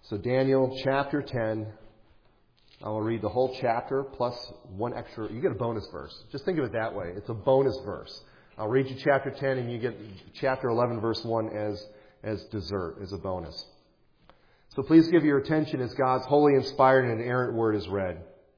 So Daniel chapter 10, I will read the whole chapter plus one extra. You get a bonus verse. Just think of it that way. It's a bonus verse. I'll read you chapter 10 and you get chapter 11 verse 1 as dessert, as a bonus. So please give your attention as God's holy, inspired, and inerrant word is read.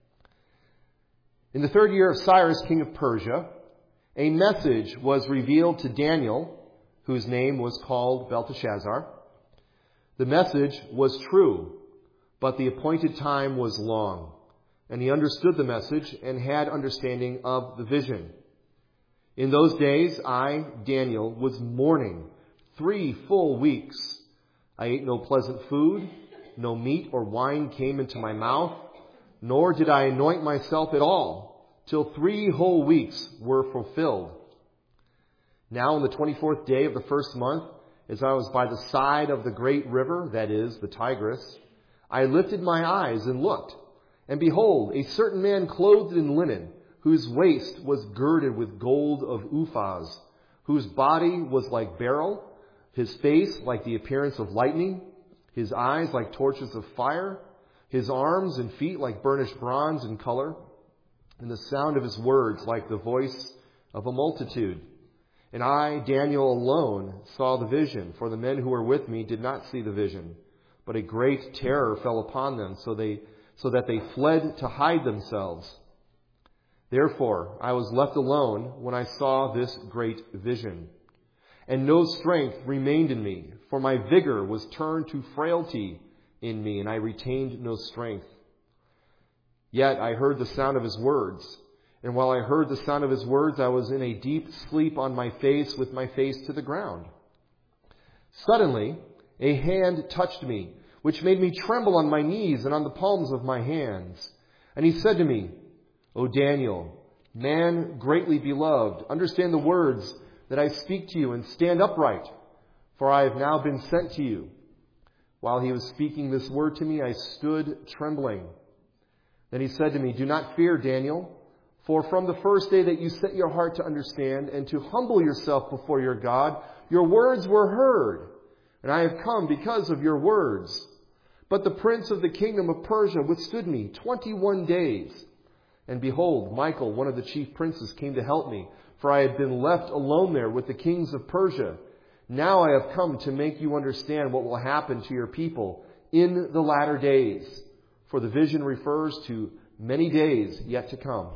In the 3rd year of Cyrus, king of Persia, a message was revealed to Daniel, whose name was called Belteshazzar. The message was true, but the appointed time was long, and he understood the message and had understanding of the vision. In those days, I, Daniel, was mourning 3 full weeks. I ate no pleasant food, no meat or wine came into my mouth, nor did I anoint myself at all, till 3 whole weeks were fulfilled. Now, on the 24th day of the 1st month, as I was by the side of the great river, that is, the Tigris, I lifted my eyes and looked, and behold, a certain man clothed in linen, whose waist was girded with gold of Uphaz, whose body was like beryl, his face like the appearance of lightning, his eyes like torches of fire, his arms and feet like burnished bronze in color, and the sound of his words like the voice of a multitude. And I, Daniel, alone saw the vision, for the men who were with me did not see the vision. But a great terror fell upon them, so that they fled to hide themselves. Therefore, I was left alone when I saw this great vision. And no strength remained in me, for my vigor was turned to frailty in me, and I retained no strength. Yet I heard the sound of his words. And while I heard the sound of his words, I was in a deep sleep on my face, with my face to the ground. Suddenly, a hand touched me, which made me tremble on my knees and on the palms of my hands. And he said to me, O Daniel, man greatly beloved, understand the words that I speak to you and stand upright, for I have now been sent to you. While he was speaking this word to me, I stood trembling. Then he said to me, Do not fear, Daniel. For from the first day that you set your heart to understand and to humble yourself before your God, your words were heard, and I have come because of your words. But the prince of the kingdom of Persia withstood me 21 days. And behold, Michael, one of the chief princes, came to help me, for I had been left alone there with the kings of Persia. Now I have come to make you understand what will happen to your people in the latter days. For the vision refers to many days yet to come.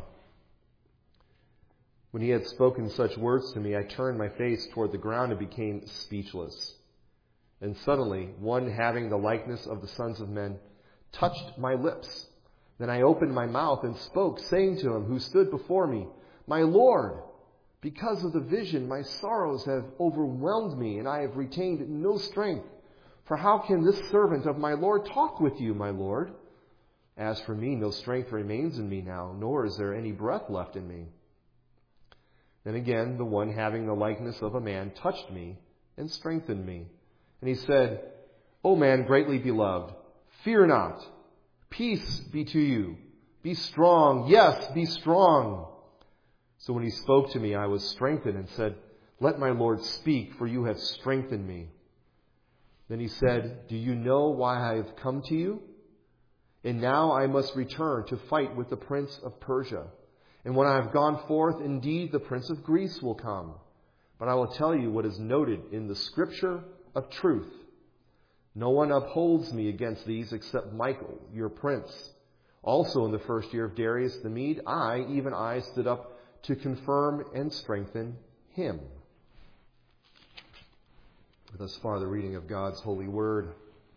When he had spoken such words to me, I turned my face toward the ground and became speechless. And suddenly, one having the likeness of the sons of men touched my lips. Then I opened my mouth and spoke, saying to him who stood before me, My Lord, because of the vision, my sorrows have overwhelmed me, and I have retained no strength. For how can this servant of my Lord talk with you, my Lord? As for me, no strength remains in me now, nor is there any breath left in me. Then again, the one having the likeness of a man touched me and strengthened me. And he said, O man greatly beloved, fear not. Peace be to you. Be strong. Yes, be strong. So when he spoke to me, I was strengthened and said, Let my Lord speak, for you have strengthened me. Then he said, Do you know why I have come to you? And now I must return to fight with the prince of Persia. And when I have gone forth, indeed, the prince of Greece will come. But I will tell you what is noted in the scripture of truth. No one upholds me against these except Michael, your prince. Also in the 1st year of Darius the Mede, even I, stood up to confirm and strengthen him. Thus far, the reading of God's holy word.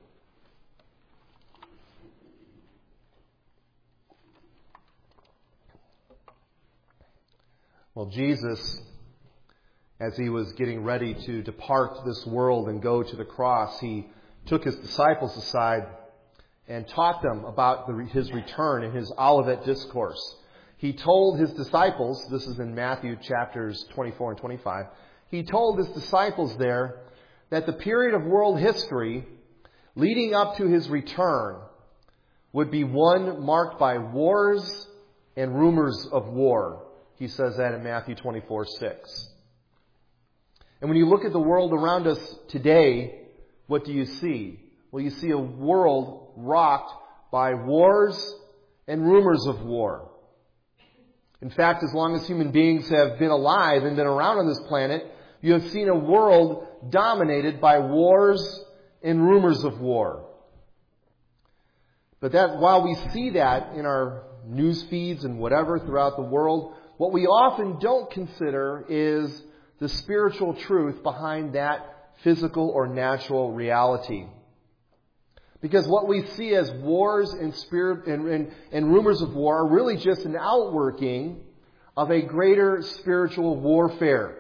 Well, Jesus, as he was getting ready to depart this world and go to the cross, he took his disciples aside and taught them about his return in his Olivet Discourse. He told his disciples, this is in Matthew chapters 24 and 25, he told his disciples there that the period of world history leading up to his return would be one marked by wars and rumors of war. He says that in Matthew 24:6. And when you look at the world around us today, what do you see? Well, you see a world rocked by wars and rumors of war. In fact, as long as human beings have been alive and been around on this planet, you have seen a world dominated by wars and rumors of war. But that while we see that in our news feeds and whatever throughout the world, what we often don't consider is the spiritual truth behind that physical or natural reality. Because what we see as wars and rumors of war are really just an outworking of a greater spiritual warfare.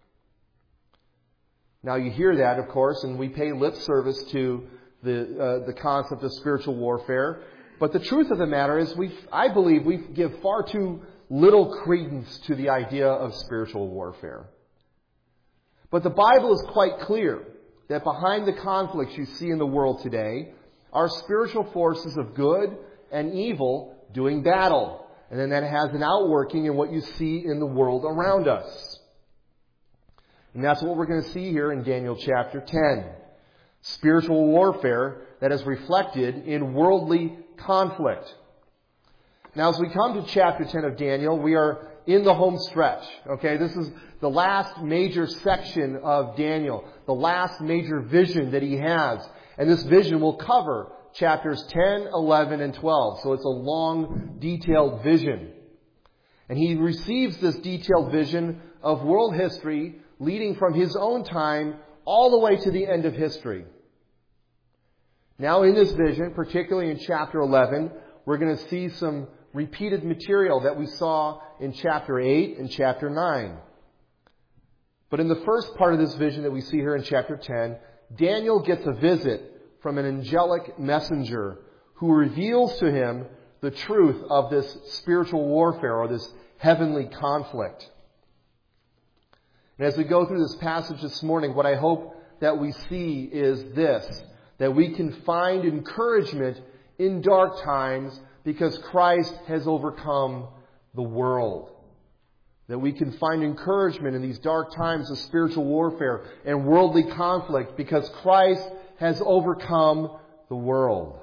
Now you hear that, of course, and we pay lip service to the concept of spiritual warfare. But the truth of the matter is, I believe we give far too little credence to the idea of spiritual warfare. But the Bible is quite clear that behind the conflicts you see in the world today are spiritual forces of good and evil doing battle. And then that has an outworking in what you see in the world around us. And that's what we're going to see here in Daniel chapter 10. Spiritual warfare that is reflected in worldly conflict. Now, as we come to chapter 10 of Daniel, we are in the home stretch. Okay, this is the last major section of Daniel, the last major vision that he has. And this vision will cover chapters 10, 11, and 12. So it's a long, detailed vision. And he receives this detailed vision of world history leading from his own time all the way to the end of history. Now in this vision, particularly in chapter 11, we're going to see some repeated material that we saw in chapter 8 and chapter 9. But in the first part of this vision that we see here in chapter 10, Daniel gets a visit from an angelic messenger who reveals to him the truth of this spiritual warfare or this heavenly conflict. And as we go through this passage this morning, what I hope that we see is this, that we can find encouragement in dark times because Christ has overcome the world. That we can find encouragement in these dark times of spiritual warfare and worldly conflict because Christ has overcome the world.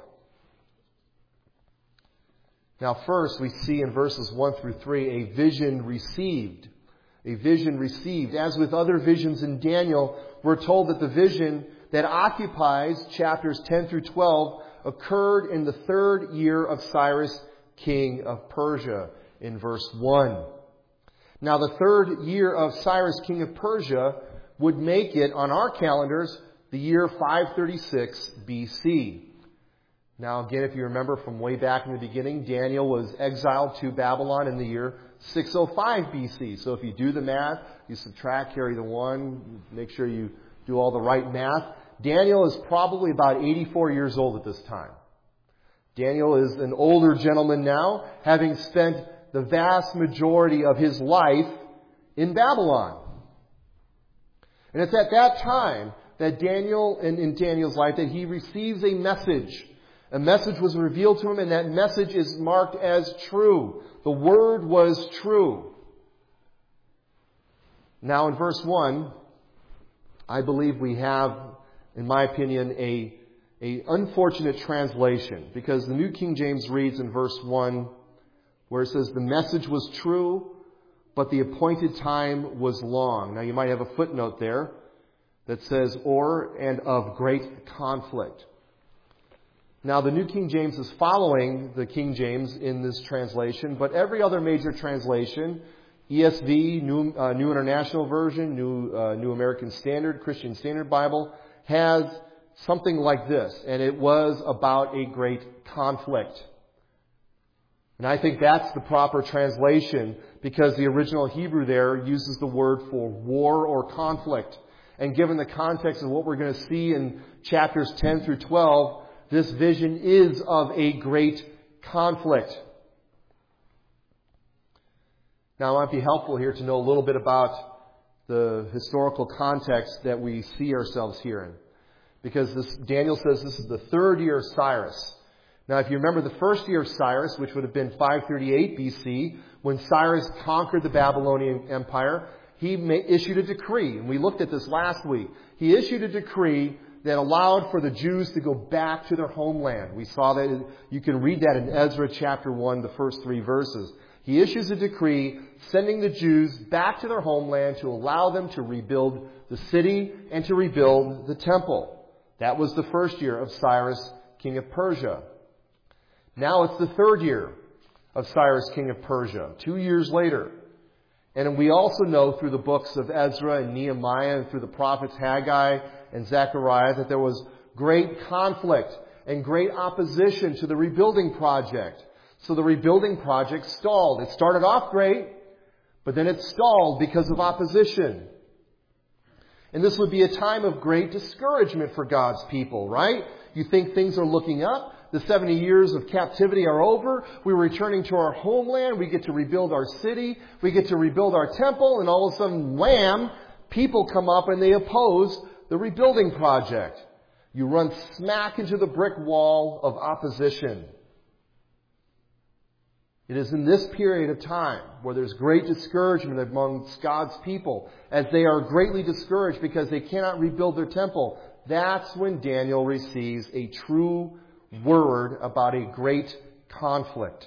Now first we see in verses 1 through 3 a vision received. A vision received. As with other visions in Daniel, we're told that the vision that occupies chapters 10 through 12 occurred in the 3rd year of Cyrus, king of Persia, in verse 1. Now the 3rd year of Cyrus, king of Persia, would make it on our calendars the year 536 BC. Now again, if you remember from way back in the beginning, Daniel was exiled to Babylon in the year 605 BC. So if you do the math, you subtract, carry the 1, make sure you do all the right math. Daniel is probably about 84 years old at this time. Daniel is an older gentleman now, having spent the vast majority of his life in Babylon. And it's at that time that Daniel, in Daniel's life, that he receives a message. A message was revealed to him, and that message is marked as true. The word was true. Now in verse 1, I believe we have, in my opinion, a unfortunate translation. Because the New King James reads in verse 1, where it says, the message was true, but the appointed time was long. Now you might have a footnote there that says, or and of great conflict. Now the New King James is following the King James in this translation, but every other major translation, ESV, New International Version, New American Standard, Christian Standard Bible, has something like this, and it was about a great conflict. And I think that's the proper translation because the original Hebrew there uses the word for war or conflict. And given the context of what we're going to see in chapters 10 through 12, this vision is of a great conflict. Now, it might be helpful here to know a little bit about the historical context that we see ourselves here in. Because Daniel says this is the 3rd year of Cyrus. Now, if you remember the 1st year of Cyrus, which would have been 538 BC, when Cyrus conquered the Babylonian Empire, he issued a decree. And we looked at this last week. He issued a decree that allowed for the Jews to go back to their homeland. We saw that, you can read that in Ezra chapter 1, the first 3 verses. He issues a decree sending the Jews back to their homeland to allow them to rebuild the city and to rebuild the temple. That was the first year of Cyrus, king of Persia. Now it's the 3rd year of Cyrus, king of Persia, 2 years later. And we also know through the books of Ezra and Nehemiah and through the prophets Haggai and Zechariah that there was great conflict and great opposition to the rebuilding project. So the rebuilding project stalled. It started off great, but then it stalled because of opposition. And this would be a time of great discouragement for God's people, right? You think things are looking up. The 70 years of captivity are over. We're returning to our homeland. We get to rebuild our city. We get to rebuild our temple. And all of a sudden, wham, people come up and they oppose the rebuilding project. You run smack into the brick wall of opposition. It is in this period of time where there's great discouragement amongst God's people as they are greatly discouraged because they cannot rebuild their temple. That's when Daniel receives a true word about a great conflict.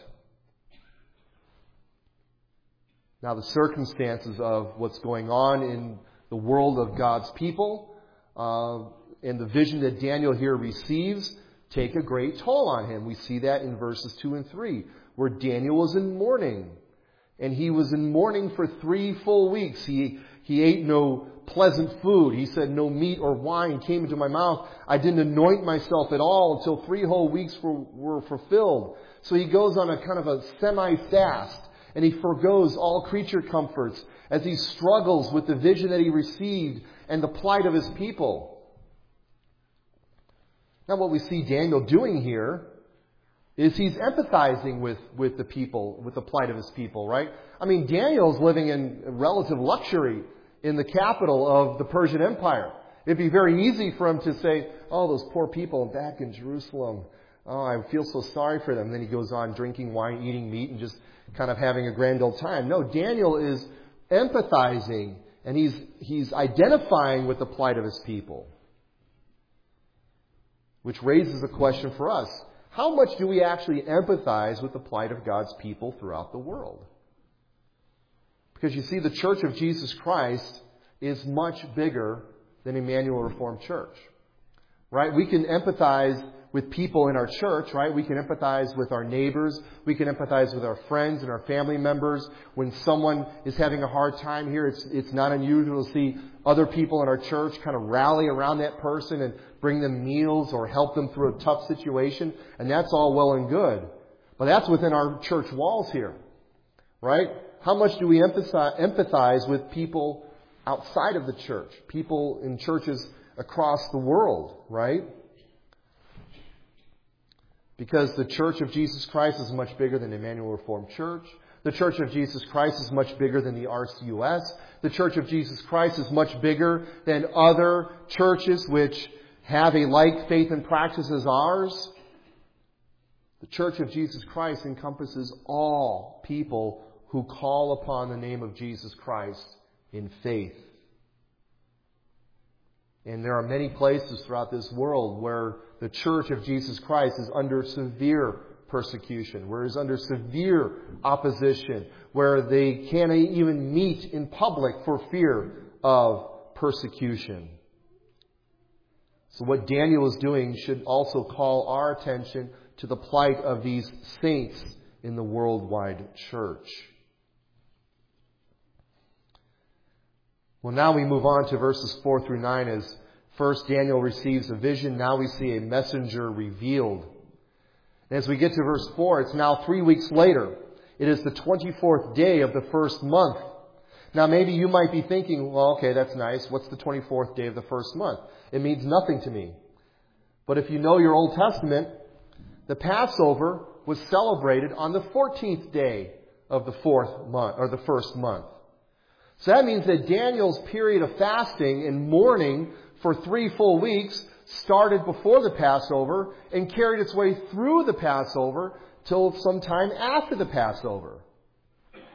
Now, the circumstances of what's going on in the world of God's people and the vision that Daniel here receives take a great toll on him. We see that in verses 2 and 3, where Daniel was in mourning. And he was in mourning for 3 full weeks. He ate no pleasant food. He said, no meat or wine came into my mouth. I didn't anoint myself at all until 3 whole weeks were fulfilled. So he goes on a kind of a semi-fast, and he forgoes all creature comforts as he struggles with the vision that he received and the plight of his people. Now, what we see Daniel doing here is he's empathizing with the people, with the plight of his people, right? I mean, Daniel's living in relative luxury in the capital of the Persian Empire. It'd be very easy for him to say, oh, those poor people back in Jerusalem. Oh, I feel so sorry for them. And then he goes on drinking wine, eating meat, and just kind of having a grand old time. No, Daniel is empathizing, and he's identifying with the plight of his people. Which raises a question for us. How much do we actually empathize with the plight of God's people throughout the world? Because you see, the Church of Jesus Christ is much bigger than Emmanuel Reformed Church. Right? We can empathize with people in our church, right? We can empathize with our neighbors. We can empathize with our friends and our family members. When someone is having a hard time here, it's not unusual to see other people in our church kind of rally around that person and bring them meals or help them through a tough situation. And that's all well and good. But that's within our church walls here, right? How much do we empathize with people outside of the church? People in churches across the world, right? Because the Church of Jesus Christ is much bigger than Emmanuel Reformed Church. The Church of Jesus Christ is much bigger than the RCUS. The Church of Jesus Christ is much bigger than other churches which have a like faith and practice as ours. The Church of Jesus Christ encompasses all people who call upon the name of Jesus Christ in faith. And there are many places throughout this world where the Church of Jesus Christ is under severe persecution, where it is under severe opposition, where they can't even meet in public for fear of persecution. So what Daniel is doing should also call our attention to the plight of these saints in the worldwide church. Well, now we move on to verses 4 through 9 as first Daniel receives a vision. Now we see a messenger revealed. And as we get to verse 4, it's now 3 weeks later. It is the 24th day of the first month. Now maybe you might be thinking, well, okay, that's nice. What's the 24th day of the first month? It means nothing to me. But if you know your Old Testament, the Passover was celebrated on the 14th day of the fourth month, or the first month. So that means that Daniel's period of fasting and mourning for 3 full weeks started before the Passover and carried its way through the Passover till sometime after the Passover.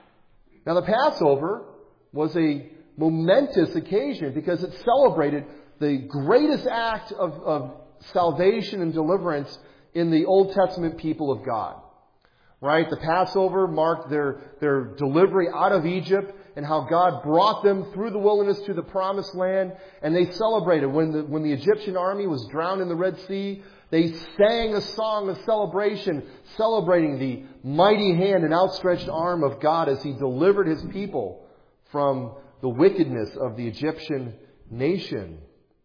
Now the Passover was a momentous occasion because it celebrated the greatest act of salvation and deliverance in the Old Testament people of God. Right? The Passover marked their delivery out of Egypt and how God brought them through the wilderness to the promised land. And they celebrated. When the Egyptian army was drowned in the Red Sea, they sang a song of celebration, celebrating the mighty hand and outstretched arm of God as He delivered His people from the wickedness of the Egyptian nation.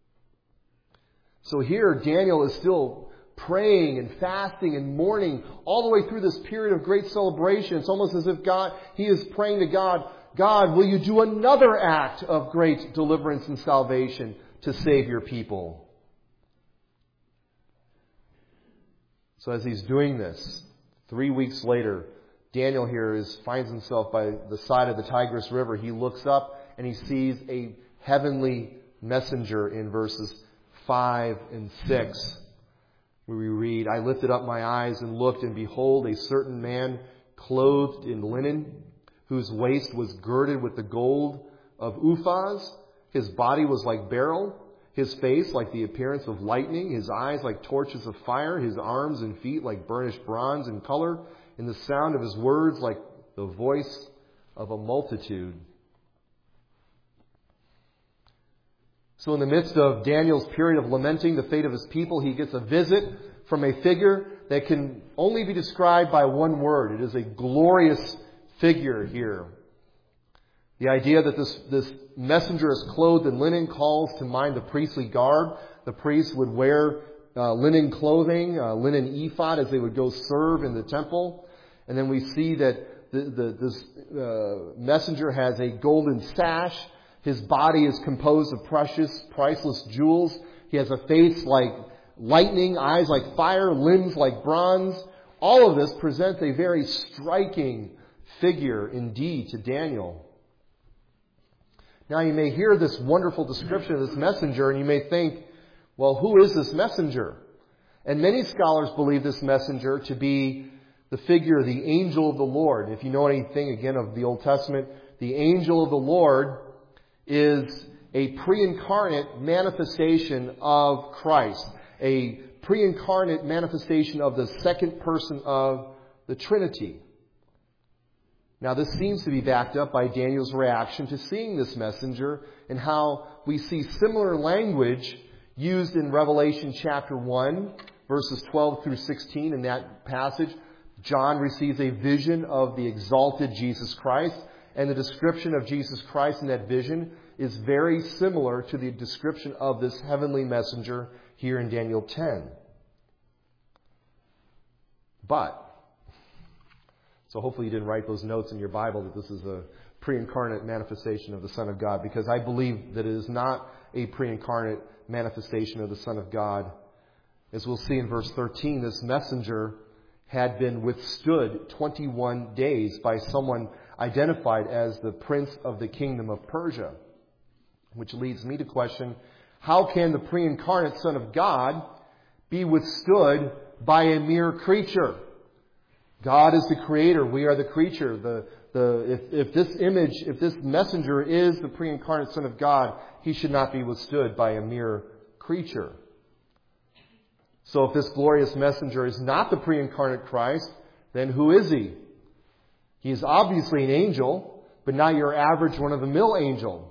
So here, Daniel is still praying and fasting and mourning all the way through this period of great celebration. It's almost as if he is praying to God, God, will you do another act of great deliverance and salvation to save your people? So as he's doing this, 3 weeks later, Daniel here finds himself by the side of the Tigris River. He looks up and he sees a heavenly messenger in verses 5 and 6. Where we read, I lifted up my eyes and looked, and behold, a certain man clothed in linen, whose waist was girded with the gold of Uphaz. His body was like beryl, his face like the appearance of lightning, his eyes like torches of fire, his arms and feet like burnished bronze in color, and the sound of his words like the voice of a multitude. So in the midst of Daniel's period of lamenting the fate of his people, he gets a visit from a figure that can only be described by one word. It is a glorious figure here. The idea that this messenger is clothed in linen calls to mind the priestly garb. The priests would wear linen clothing, linen ephod, as they would go serve in the temple. And then we see that this messenger has a golden sash. His body is composed of precious, priceless jewels. He has a face like lightning, eyes like fire, limbs like bronze. All of this presents a very striking figure indeed to Daniel. Now you may hear this wonderful description of this messenger and you may think, well, who is this messenger? And many scholars believe this messenger to be the figure, the angel of the Lord. If you know anything, again, of the Old Testament, the angel of the Lord is a pre-incarnate manifestation of Christ, a pre-incarnate manifestation of the second person of the Trinity. Now, this seems to be backed up by Daniel's reaction to seeing this messenger and how we see similar language used in Revelation chapter 1, verses 12 through 16. In that passage, John receives a vision of the exalted Jesus Christ. And the description of Jesus Christ in that vision is very similar to the description of this heavenly messenger here in Daniel 10. So hopefully you didn't write those notes in your Bible that this is a pre-incarnate manifestation of the Son of God, because I believe that it is not a pre-incarnate manifestation of the Son of God. As we'll see in verse 13, this messenger had been withstood 21 days by someone identified as the prince of the kingdom of Persia. Which leads me to question, how can the pre-incarnate Son of God be withstood by a mere creature? God is the creator. We are the creature. If this messenger is the pre-incarnate Son of God, he should not be withstood by a mere creature. So if this glorious messenger is not the pre-incarnate Christ, then who is he? He is obviously an angel, but not your average run-of-the-mill angel.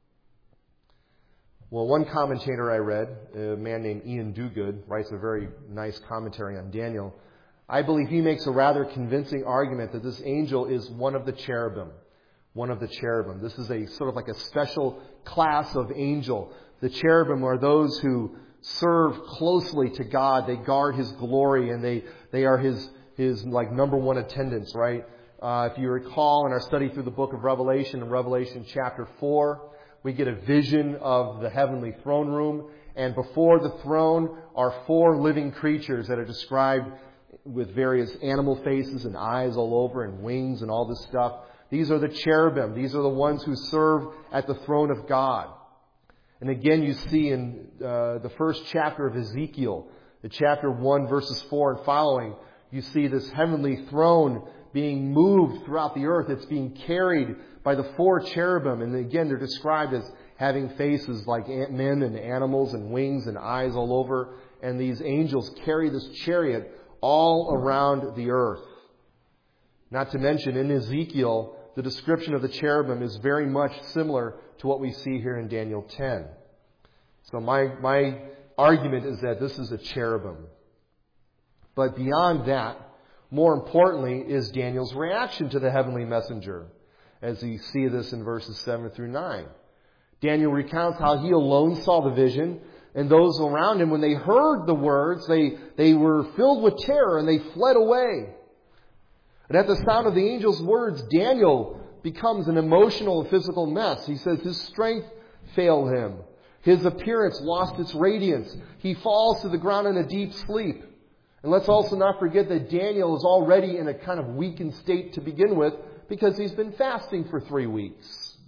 Well, one commentator I read, a man named Ian Duguid, writes a very nice commentary on Daniel. I believe he makes a rather convincing argument that this angel is one of the cherubim. One of the cherubim. This is a sort of like a special class of angel. The cherubim are those who serve closely to God. They guard His glory and they are His like number one attendants, right? If you recall in our study through the book of Revelation, in Revelation chapter 4, we get a vision of the heavenly throne room. And before the throne are 4 living creatures that are described with various animal faces and eyes all over and wings and all this stuff. These are the cherubim. These are the ones who serve at the throne of God. And again, you see in the first chapter of Ezekiel, the chapter 1, verses 4 and following, you see this heavenly throne being moved throughout the earth. It's being carried by the 4 cherubim. And again, they're described having faces like men and animals and wings and eyes all over. And these angels carry this chariot all around the earth. Not to mention, in Ezekiel, the description of the cherubim is very much similar to what we see here in Daniel 10. So my argument is that this is a cherubim. But beyond that, more importantly, is Daniel's reaction to the heavenly messenger, as we see this in verses 7 through 9. Daniel recounts how he alone saw the vision, and those around him, when they heard the words, they were filled with terror and they fled away. And at the sound of the angel's words, Daniel becomes an emotional and physical mess. He says his strength failed him. His appearance lost its radiance. He falls to the ground in a deep sleep. And let's also not forget that Daniel is already in a kind of weakened state to begin with because he's been fasting for 3 weeks.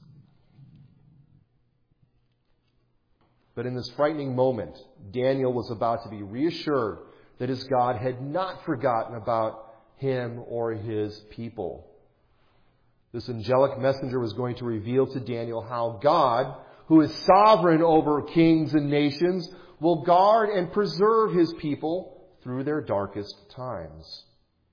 But in this frightening moment, Daniel was about to be reassured that his God had not forgotten about him or his people. This angelic messenger was going to reveal to Daniel how God, who is sovereign over kings and nations, will guard and preserve his people through their darkest times.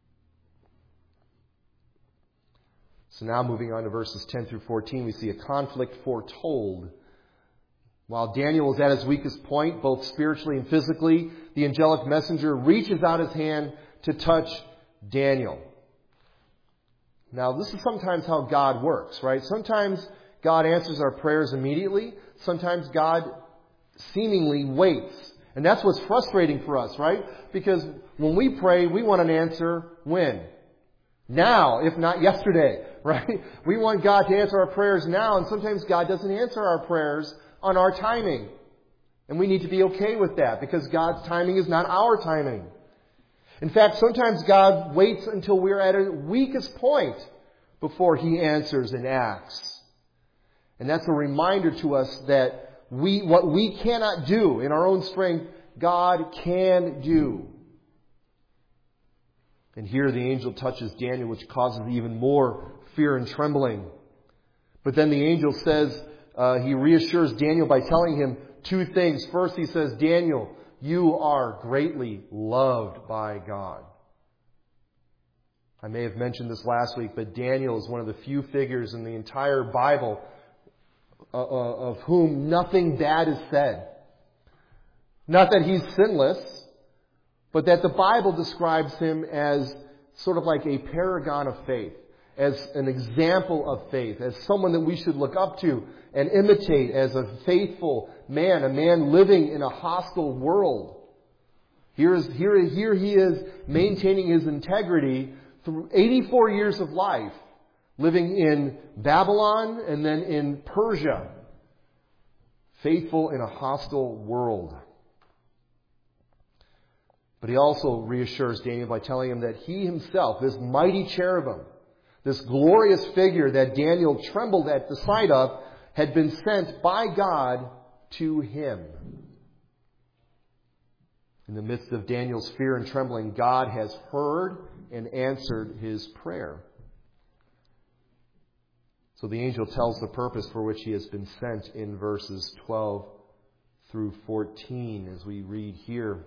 So now moving on to verses 10 through 14, we see a conflict foretold. While Daniel is at his weakest point, both spiritually and physically, the angelic messenger reaches out his hand to touch Daniel. Now, this is sometimes how God works, right? Sometimes God answers our prayers immediately. Sometimes God seemingly waits. And that's what's frustrating for us, right? Because when we pray, we want an answer when? Now, if not yesterday, right? We want God to answer our prayers now, and sometimes God doesn't answer our prayers on our timing. And we need to be okay with that, because God's timing is not our timing. In fact, sometimes God waits until we're at our weakest point before He answers and acts. And that's a reminder to us that what we cannot do in our own strength, God can do. And here the angel touches Daniel, which causes even more fear and trembling. But then the angel says, he reassures Daniel by telling him 2 things. First, he says, Daniel, you are greatly loved by God. I may have mentioned this last week, but Daniel is one of the few figures in the entire Bible of whom nothing bad is said. Not that he's sinless, but that the Bible describes him as sort of like a paragon of faith, as an example of faith, as someone that we should look up to and imitate as a faithful man, a man living in a hostile world. Here he is maintaining his integrity through 84 years of life, living in Babylon and then in Persia, faithful in a hostile world. But he also reassures Daniel by telling him that he himself, this mighty cherubim, this glorious figure that Daniel trembled at the sight of, had been sent by God to him. In the midst of Daniel's fear and trembling, God has heard and answered his prayer. So the angel tells the purpose for which he has been sent in verses 12 through 14 as we read here.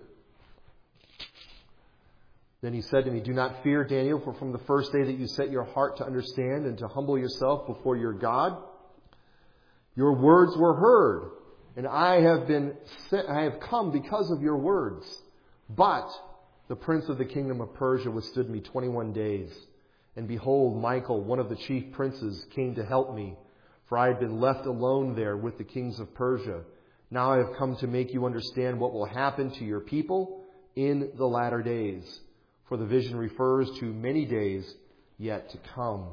Then he said to me, do not fear, Daniel, for from the first day that you set your heart to understand and to humble yourself before your God, your words were heard, and I have come because of your words. But the prince of the kingdom of Persia withstood me 21 days. And behold, Michael, one of the chief princes, came to help me, for I had been left alone there with the kings of Persia. Now I have come to make you understand what will happen to your people in the latter days. For the vision refers to many days yet to come.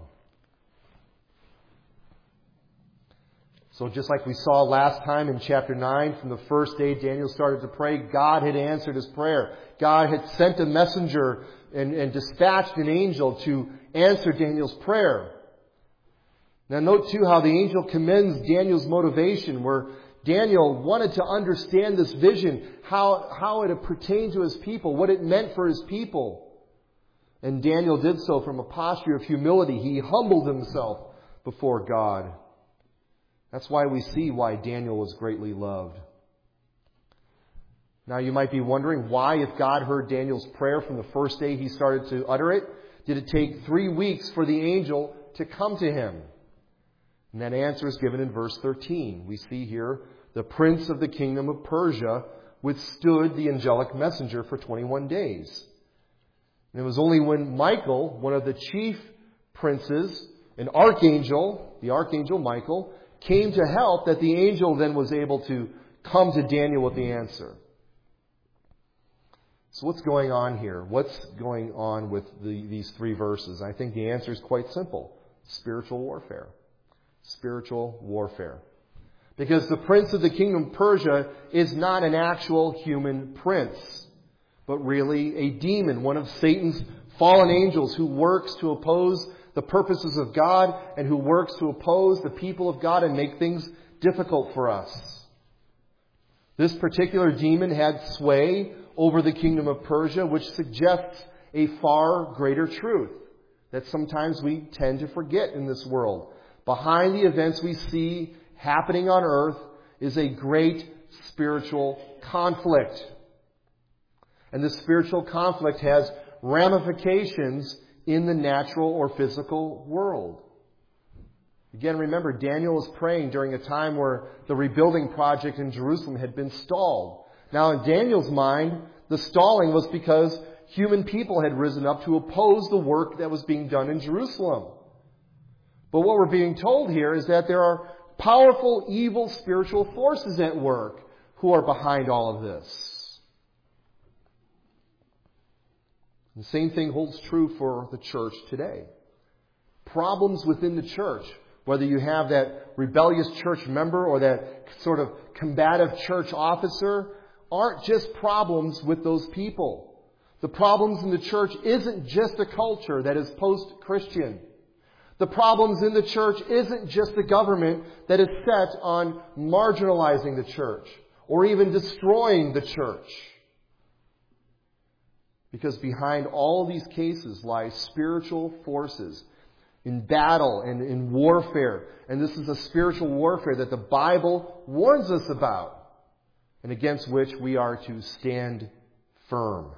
So just like we saw last time in chapter 9, from the first day Daniel started to pray, God had answered his prayer. God had sent a messenger and dispatched an angel to answer Daniel's prayer. Now note too how the angel commends Daniel's motivation, where Daniel wanted to understand this vision, how it pertained to his people, what it meant for his people. And Daniel did so from a posture of humility. He humbled himself before God. That's why we see why Daniel was greatly loved. Now you might be wondering why, if God heard Daniel's prayer from the first day he started to utter it, did it take 3 weeks for the angel to come to him? And that answer is given in verse 13. We see here, the prince of the kingdom of Persia withstood the angelic messenger for 21 days. And it was only when Michael, one of the chief princes, an archangel, the archangel Michael, came to help, that the angel then was able to come to Daniel with the answer. So what's going on here? What's going on with these 3 verses? I think the answer is quite simple. Spiritual warfare. Spiritual warfare. Because the prince of the kingdom of Persia is not an actual human prince, but really a demon, one of Satan's fallen angels who works to oppose the purposes of God and who works to oppose the people of God and make things difficult for us. This particular demon had sway over the kingdom of Persia, which suggests a far greater truth that sometimes we tend to forget in this world. Behind the events we see happening on earth is a great spiritual conflict. And this spiritual conflict has ramifications in the natural or physical world. Again, remember, Daniel was praying during a time where the rebuilding project in Jerusalem had been stalled. Now, in Daniel's mind, the stalling was because human people had risen up to oppose the work that was being done in Jerusalem. But what we're being told here is that there are powerful, evil spiritual forces at work who are behind all of this. The same thing holds true for the church today. Problems within the church, whether you have that rebellious church member or that sort of combative church officer, aren't just problems with those people. The problems in the church isn't just a culture that is post-Christian. The problems in the church isn't just the government that is set on marginalizing the church or even destroying the church. Because behind all these cases lie spiritual forces in battle and in warfare. And this is a spiritual warfare that the Bible warns us about, and against which we are to stand firm.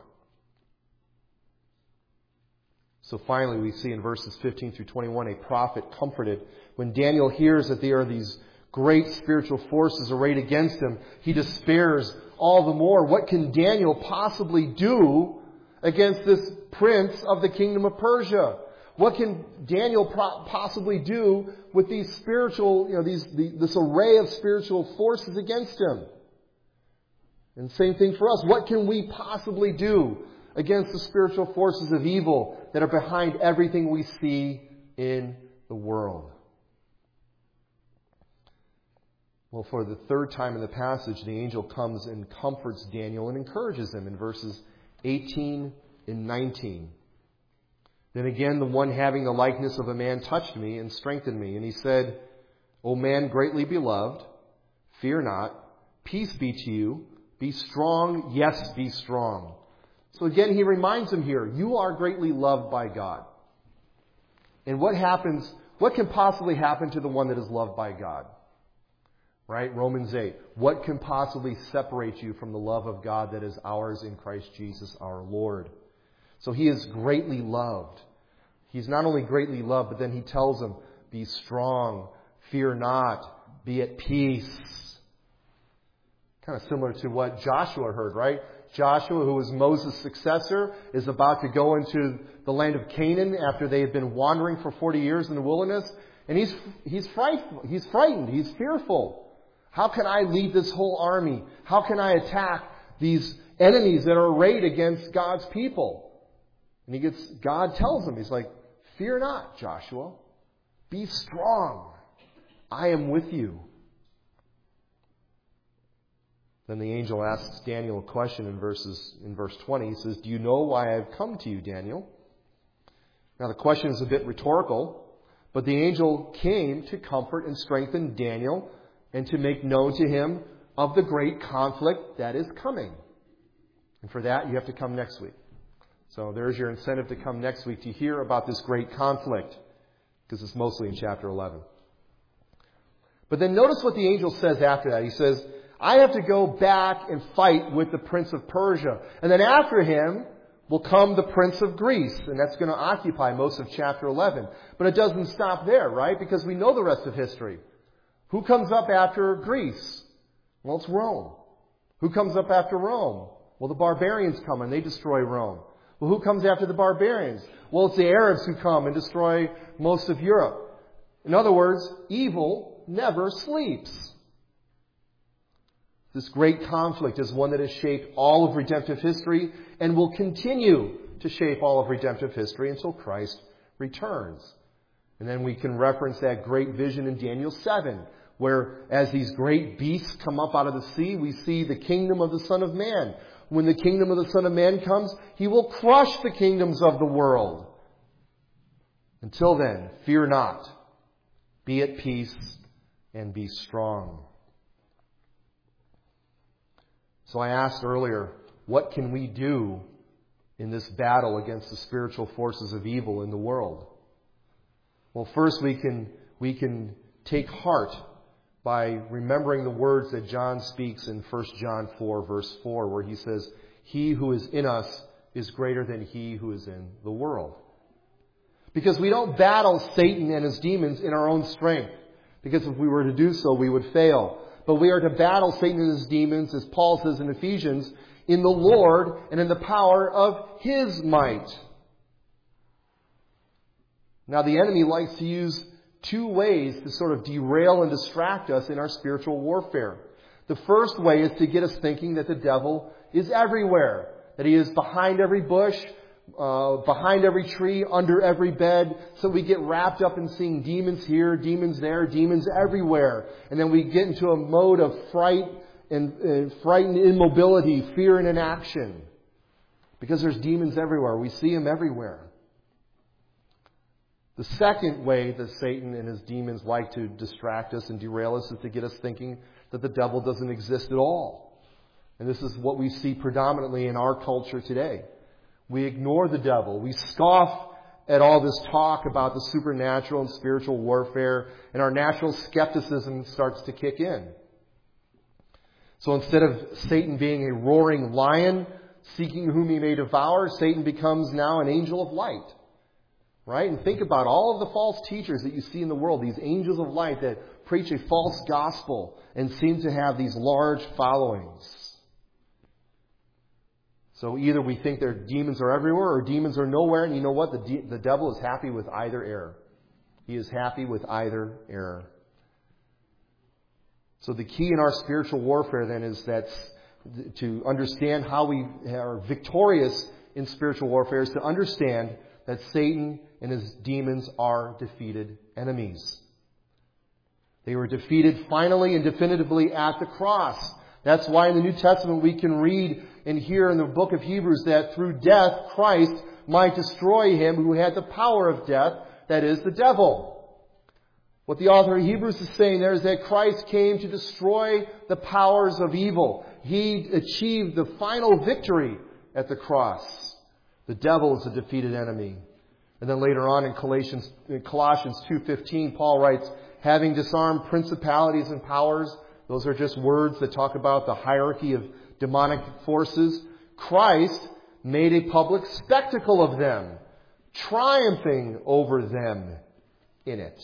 So finally, we see in verses 15 through 21 a prophet comforted. When Daniel hears that there are these great spiritual forces arrayed against him, he despairs all the more. What can Daniel possibly do against this prince of the kingdom of Persia? What can Daniel possibly do with these spiritual, this array of spiritual forces against him? And same thing for us. What can we possibly do against the spiritual forces of evil that are behind everything we see in the world? Well, for the 3rd time in the passage, the angel comes and comforts Daniel and encourages him in verses 18 and 19. Then again, the one having the likeness of a man touched me and strengthened me. And he said, O man greatly beloved, fear not, peace be to you, be strong, yes, be strong. So again, he reminds him here, you are greatly loved by God. And what can possibly happen to the one that is loved by God? Right? Romans 8. What can possibly separate you from the love of God that is ours in Christ Jesus our Lord? So he is greatly loved. He's not only greatly loved, but then he tells him, be strong, fear not, be at peace. Kind of similar to what Joshua heard, right? Joshua, who was Moses' successor, is about to go into the land of Canaan after they had been wandering for 40 years in the wilderness. And he's frightened. He's fearful. How can I lead this whole army? How can I attack these enemies that are arrayed against God's people? And God tells him, he's like, fear not, Joshua. Be strong. I am with you. Then the angel asks Daniel a question in verse 20. He says, do you know why I've come to you, Daniel? Now the question is a bit rhetorical, but the angel came to comfort and strengthen Daniel and to make known to him of the great conflict that is coming. And for that, you have to come next week. So there's your incentive to come next week to hear about this great conflict, because it's mostly in chapter 11. But then notice what the angel says after that. He says, I have to go back and fight with the prince of Persia. And then after him will come the prince of Greece. And that's going to occupy most of chapter 11. But it doesn't stop there, right? Because we know the rest of history. Who comes up after Greece? Well, it's Rome. Who comes up after Rome? Well, the barbarians come and they destroy Rome. Well, who comes after the barbarians? Well, it's the Arabs who come and destroy most of Europe. In other words, evil never sleeps. This great conflict is one that has shaped all of redemptive history and will continue to shape all of redemptive history until Christ returns. And then we can reference that great vision in Daniel 7, where as these great beasts come up out of the sea, we see the kingdom of the Son of Man. When the kingdom of the Son of Man comes, He will crush the kingdoms of the world. Until then, fear not. Be at peace and be strong. So I asked earlier, what can we do in this battle against the spiritual forces of evil in the world? Well, first we can take heart by remembering the words that John speaks in 1 John 4, verse 4, where he says, He who is in us is greater than he who is in the world. Because we don't battle Satan and his demons in our own strength. Because if we were to do so, we would fail. But we are to battle Satan and his demons, as Paul says in Ephesians, in the Lord and in the power of His might. Now, the enemy likes to use two ways to sort of derail and distract us in our spiritual warfare. The first way is to get us thinking that the devil is everywhere, that he is behind every bush, behind every tree, under every bed. So we get wrapped up in seeing demons here, demons there, demons everywhere. And then we get into a mode of fright and frightened immobility, fear and inaction. Because there's demons everywhere. We see them everywhere. The second way that Satan and his demons like to distract us and derail us is to get us thinking that the devil doesn't exist at all. And this is what we see predominantly in our culture today. We ignore the devil. We scoff at all this talk about the supernatural and spiritual warfare, and our natural skepticism starts to kick in. So instead of Satan being a roaring lion, seeking whom he may devour, Satan becomes now an angel of light. Right? And think about all of the false teachers that you see in the world, these angels of light that preach a false gospel and seem to have these large followings. So either we think their demons are everywhere or demons are nowhere, and you know what? The devil is happy with either error. He is happy with either error. So the key in our spiritual warfare then is that to understand how we are victorious in spiritual warfare is to understand that Satan and his demons are defeated enemies. They were defeated finally and definitively at the cross. That's why in the New Testament we can read and hear in the book of Hebrews that through death Christ might destroy him who had the power of death, that is, the devil. What the author of Hebrews is saying there is that Christ came to destroy the powers of evil. He achieved the final victory at the cross. The devil is a defeated enemy. And then later on in Colossians 2:15, Paul writes, having disarmed principalities and powers, those are just words that talk about the hierarchy of demonic forces, Christ made a public spectacle of them, triumphing over them in it.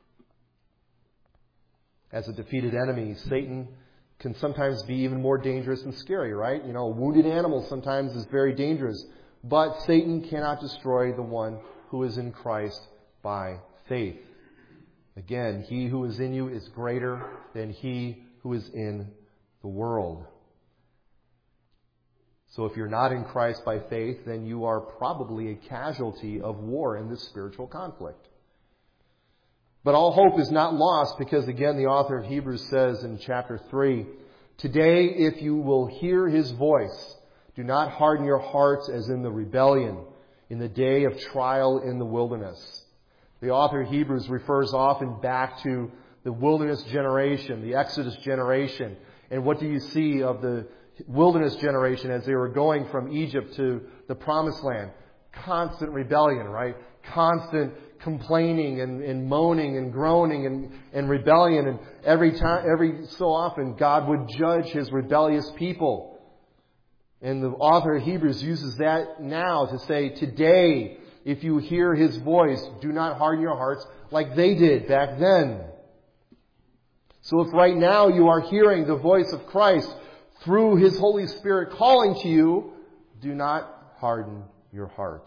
As a defeated enemy, Satan can sometimes be even more dangerous and scary, right? You know, a wounded animal sometimes is very dangerous. But Satan cannot destroy the one who is in Christ by faith. Again, he who is in you is greater than he who is in the world. So if you're not in Christ by faith, then you are probably a casualty of war in this spiritual conflict. But all hope is not lost because, again, the author of Hebrews says in chapter 3, today, if you will hear His voice, do not harden your hearts as in the rebellion, in the day of trial in the wilderness. The author of Hebrews refers often back to the wilderness generation, the Exodus generation. And what do you see of the wilderness generation as they were going from Egypt to the Promised Land? Constant rebellion, right? Constant complaining and moaning and groaning and rebellion. And every so often, God would judge His rebellious people. And the author of Hebrews uses that now to say, today, if you hear His voice, do not harden your hearts like they did back then. So if right now you are hearing the voice of Christ through His Holy Spirit calling to you, do not harden your heart.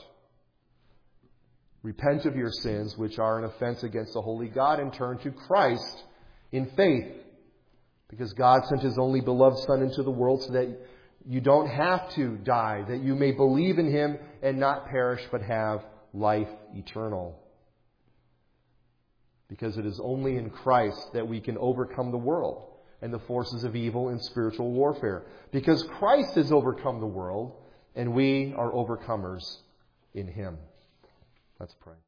Repent of your sins, which are an offense against the holy God, and turn to Christ in faith. Because God sent His only beloved Son into the world so that you don't have to die, that you may believe in Him and not perish, but have life eternal. Because it is only in Christ that we can overcome the world and the forces of evil and spiritual warfare. Because Christ has overcome the world, and we are overcomers in Him. Let's pray.